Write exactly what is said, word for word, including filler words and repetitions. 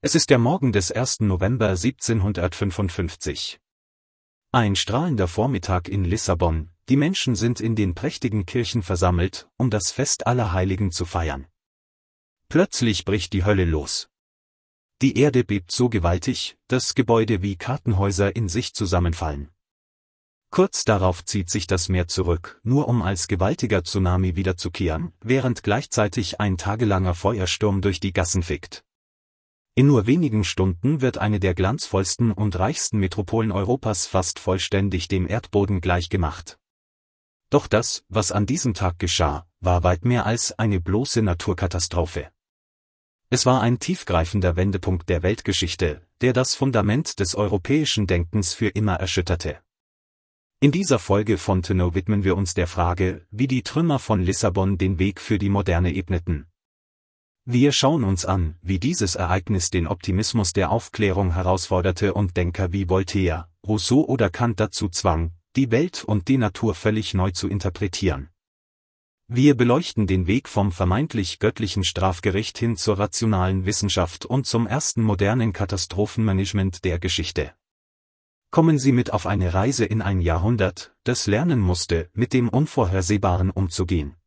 Es ist der Morgen des ersten November siebzehnhundertfünfundfünfzig. Ein strahlender Vormittag in Lissabon, die Menschen sind in den prächtigen Kirchen versammelt, um das Fest aller Heiligen zu feiern. Plötzlich bricht die Hölle los. Die Erde bebt so gewaltig, dass Gebäude wie Kartenhäuser in sich zusammenfallen. Kurz darauf zieht sich das Meer zurück, nur um als gewaltiger Tsunami wiederzukehren, während gleichzeitig ein tagelanger Feuersturm durch die Gassen fegt. In nur wenigen Stunden wird eine der glanzvollsten und reichsten Metropolen Europas fast vollständig dem Erdboden gleichgemacht. Doch das, was an diesem Tag geschah, war weit mehr als eine bloße Naturkatastrophe. Es war ein tiefgreifender Wendepunkt der Weltgeschichte, der das Fundament des europäischen Denkens für immer erschütterte. In dieser Folge von TheKnow widmen wir uns der Frage, wie die Trümmer von Lissabon den Weg für die Moderne ebneten. Wir schauen uns an, wie dieses Ereignis den Optimismus der Aufklärung herausforderte und Denker wie Voltaire, Rousseau oder Kant dazu zwang, die Welt und die Natur völlig neu zu interpretieren. Wir beleuchten den Weg vom vermeintlich göttlichen Strafgericht hin zur rationalen Wissenschaft und zum ersten modernen Katastrophenmanagement der Geschichte. Kommen Sie mit auf eine Reise in ein Jahrhundert, das lernen musste, mit dem Unvorhersehbaren umzugehen.